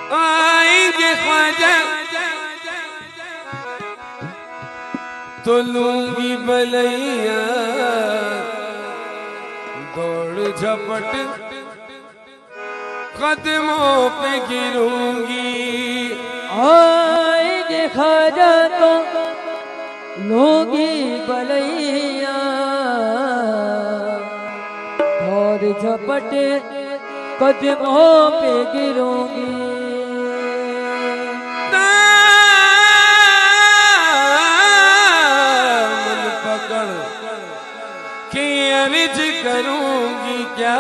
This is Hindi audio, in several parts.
आएंगे ख्वाजा तो लूंगी बलैया, दौड़ झपट कदमों पे गिरूंगी। आएंगे ख्वाजा तो लूंगी बलैया, और झपट कदमों पे गिरूंगी। मन पकड़ के अर्ज करूंगी क्या,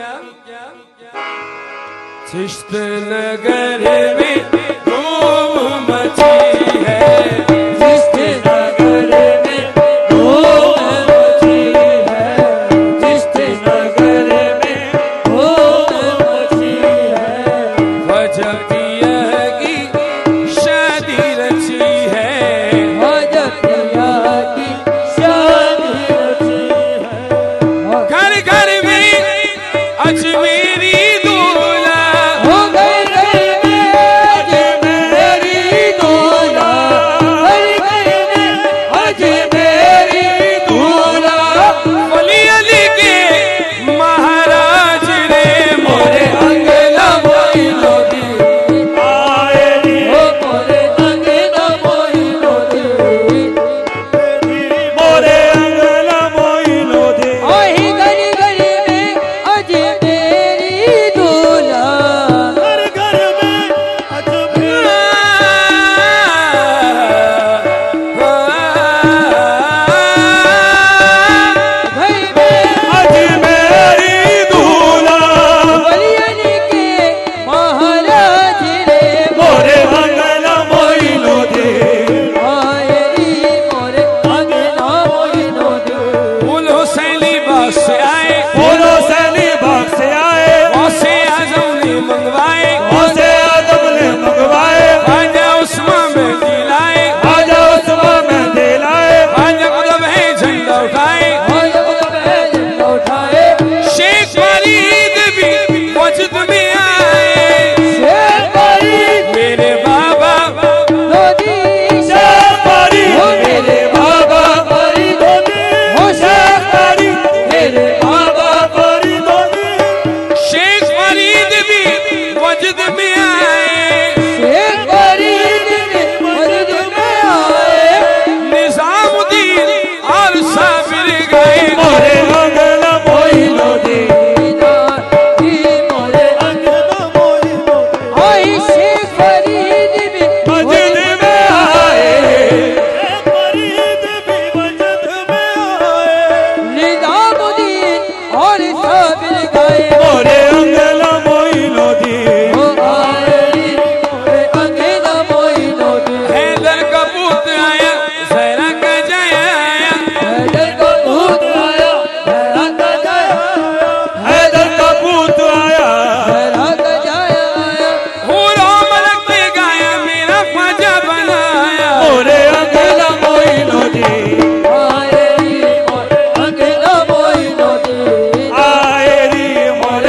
चिश्त नगर में धूम मची है, चिश्त नगर में धूम मची है, चिश्त नगर में धूम मची है। वजह पिया की शादी रची है, वजह पिया की शादी रची है। घर घर में अजमेरी दूल्हा, हो गए घर में अजमेरी दूल्हा, घर घर में अजमेरी दूल्हा। वली अली के महाराज रे मोरे अंगना मोइलो दी आए रे, हो मोरे अंगना मोइलो दी, मोरे अंगना मोइलो दे। ओही गली गली में अजमेरी दूल्हा, घर घर में अजमेरी घर में अजमेरी दूल्हा, वली अली के महाराज रे मोरे अंगना मोइलो दे। आए रे, मोरे अंगना मोइलो दे। फूल हुसैनी बाग से आए, फूलों सैनी बाग से आए, औसे आजम ने मंगवाए, औसे आदम ने मंगवाए, ख्वाजा उस्मान में दिलाए, आजा उस्मा में दिलाए, ख्वाजा कुतुब है झंडा उठाए, आज खुद झंडा उठाए, शेख फरीद भी वजद में आए, शेख फरीद मेरे बाबा लोधी, शेख फरीद हो मेरे बाबा फरीद, हो शेख फरीद मेरे बाबा फरीद शेख फरीद भी वजद में आए, शेख फरीद ने मस्जिद में आए। निजामुद्दीन और साबिर गए, मोरे अंगना मोइलो दे। मोरे अंगना मोइलो दे। आई शेख फरीद भी मस्जिद में आए, शेख फरीद भी मस्जिद में आए, निजामुद्दीन और साबिर गए। मोरे अंगना मोइलो दे। वो आए मोरे अंगना मोइलो दे। हैदर का पुत्र आया, जहरा का जाया आया, हैदर का भूत आया, हैरा का जाया आया, हैदर का पूत आया, हैरा का जाया आया। हूरो मलक ने गाया, मेरा ख्वाजा बनाया, मोरे अंगना मोइलो दे। आए रे मोरे अंगना मोइलो दे। आए रे मोरे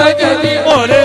बजती मोरे